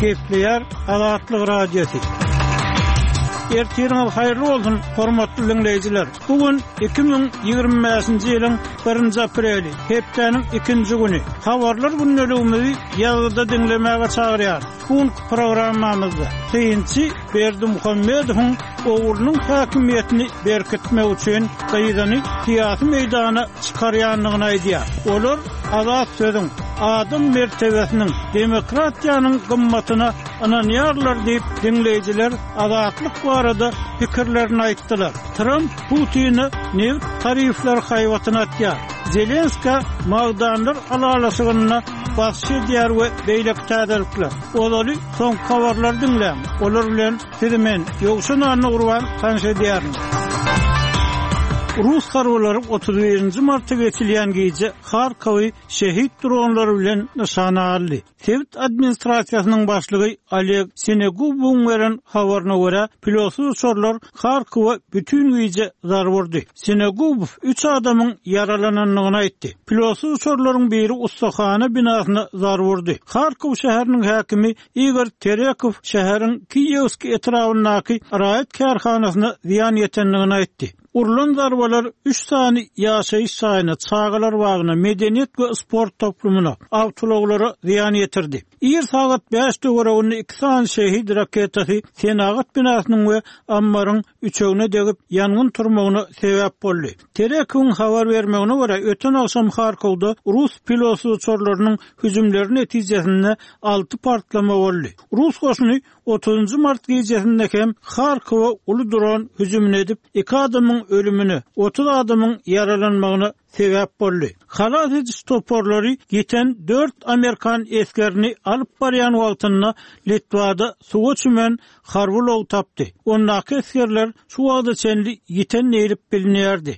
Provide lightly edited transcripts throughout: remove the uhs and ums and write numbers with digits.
Kepler Azatlyk Radiosu. Ertirňiz haýyrly bolsun, hormatly dinleýijiler. Bugün 2025-nji ýylyň 1-nji apreli, hepdeniň 2-nji güni. Habarlar günnäligimizi ýazgyda dinlemäge çagyrýar. Bu programmamyzda Synçy Berdi Muhammedowyň oğlunyň häkimiýetini berkitmek üçin gaýdany syýasy meýdana çykarýanlygyny aýdýar. Olar azat sözüň, adam mertebesiniň, demokratiýanyň gymmatyna ananýarlar diýip dinleýijiler azatlyk barada pikirlerini aýtdylar. Trump Putin'i nev tarifler haýwatyna atýar. Zelenska magdanlar alalasygyna baş edýär we beýlek täzelikler. Olaly soň habarlar dinläm. Olar bilen sizimen ýogşunyny urwan tanış edýärin. Rus harwlary 31-nji martda geçilýän gece Kharkowy şehit dronlary bilen nişana aldy. Sowet administrasiýasynyň başlygy Oleg Senegubowň beren habaryna görä, pilotsuz uçurlar Kharkowa bütün gece zar wurdy. Senegubow 3 adamyň yaralananlygyny aýtdy. Pilotsuz uçurlaryň biri ustahana binasyna zar wurdy. Kharkow şäheriniň häkimi Igor Terekow şäheriň Kiyevski etrawynaky raýat karhanasyna ziýan ýetenligini aýtdy. Urulan zarbalar 3 sany ýaşaýyş saýyna, çağalar bagyna, medeniýet we sport toplumuna, awtologlara ziýan ýetirdi. Saat 5-de görewini 2 sany şehit raketasy Senagat binasynyň we ammaryň üçegine degip ýangyn turmagyna sebäp boldy. Terekowyň habar bermegine görä, öten akşam Kharkowda Rus pilotsuz uçurlarynyň hüjümleri netijesinde 6 partlama boldy. Rus goşuny 30 mart gecesinde hem Kharkowa uly dron hüjüm edip 2 adamyň ölümini, 30 adamyň yaralanmagyna sebäp boldy. Halat ediş toporlary giten 4 Amerikan eskerini alyp barýan wagtynda Litvada suwa çümen Harwlow tapdy. Ondaky eskerler şu wagda çenli giten näýip bilinýärdi.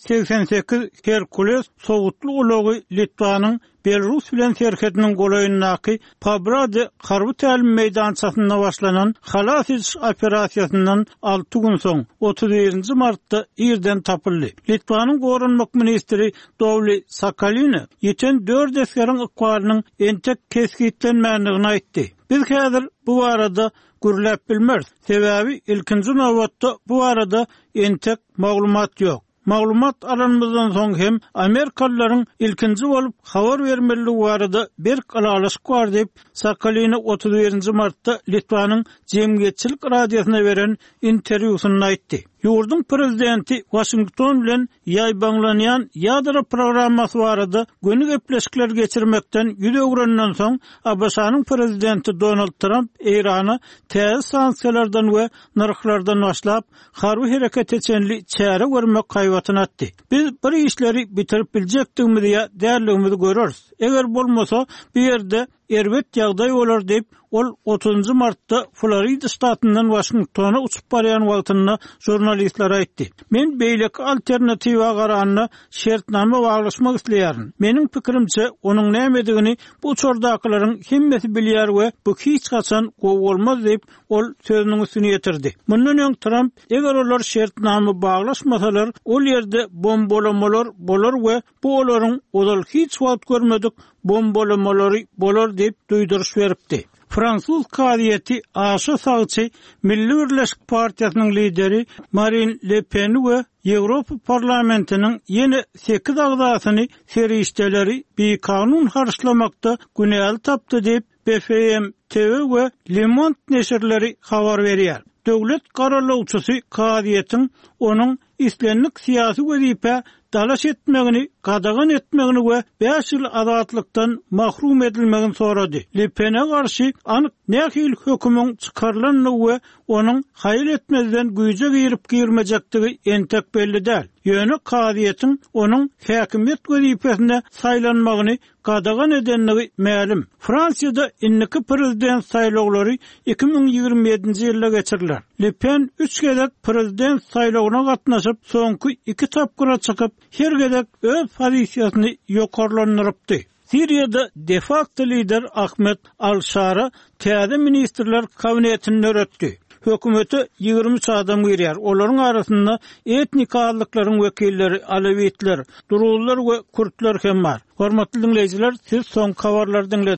M88 Herkules sowutly ulogy Litvanyň Belarus bilen serhetiniň golaýyndaky Pabrady harby tälim meýdançasynda başlanan halat ediş operasiýasyndan 6 gün soň 31-nji martda ýerden tapyldy. Litvanyň gorunmak ministri Dovly Sakaliny ýeten 4 eskeriň ykwalynyň entek keskitlenmänligini aýtdy. Biz häzir bu barada gürläp bilmez. Sebäbi ilkinji nowatda bu barada entek maglumat ýok. Maglumat alanmazdan soň hem Amerikalılaryň ilkinji bolup habar bermeligi barada bir alalaşyk bar diýip Sakaliny 31-nji martda Litvanyň Jemgyýetçilik radiosyna beren interwýusynda aýtdy. Ýurdun prezidenti Washington bilen ýaýbanlanýan ýadro programmasy barada göni gepleşikler geçirmekden ýüdegürenden soň Abaşanyň prezidenti Donald Trump Irana täze sanksiýalardan we narhlardan başlap harby hereket etjenli çäre görmek haýwatyna atdy. Biz bir işleri bitirip biljekdigimizi ýa därligimizi görürüz. Eger bolmasa bir ýerde erbet ýagdaý bolar diýip ol 30 martda Florida ştatyndan Washingtona uçup barýan wagtynda jurnalistler aýtdy. Men beýleki alternatiwa garanyna şertname baglaşmak isleýärin. Meniň pikirimçe onuň nämedigini bu çordaklaryň hemmesi bilýär we bu hiç gaçan bolmaz diýip ol sözüniň üstüne ýetirdi. Mundan öň Trump eger olar şertname baglaşmasalar ol ýerde bombalamalar bolar we bu olaryň odal hiç wagt görmedik bombalamaları bolar diýip duýduruş beripdi. Fransuz kadiyeti aşa sağçı Milli Birleşik Partiýasynyň lideri Marine Le Pen we Ýewropa parlamentiniň ýene 8 agdasyny serişdeleri bir kanun harçlamakda günäl tapdy diýip BFM TV we Le Monde neşirleri habar berýär. Döwlet garalawçysy kadiyetiň onuň islenlik syýasy wezipe dalaş etmegini, gadagan etmegini we 5 ýyl azatlykdan mahrum edilmegini sorady. Le Pen'e garşy anyk nähil hökümüň çykarylanyny we onuň haýyl etmezden güýje girip-girmejektigi entek belli däl. Ýöne kadiyetiň onuň häkimiýet wezipesine saýlanmagyny gadagan edenligi ma'lum. Fransiýada inniki prezident saýlawlary 2027-nji ýylda geçirilýär. Le Pen 3 gezek prezident saýlawyna gatnaşyp, soňky 2 tapgyra çykyp, her gezek öz pozisiýasyny ýokarlandyrypdy. Siriýada de facto lider Ahmet Al-Shara täze ministrler kabinetini öretdi. Hökümete 23 adam girýär. Olaryň arasynda etnik azlyklaryň wekilleri, alawitler, durullar we kurtlar hem bar. Hormatly dinleýijiler, siz soň habarlary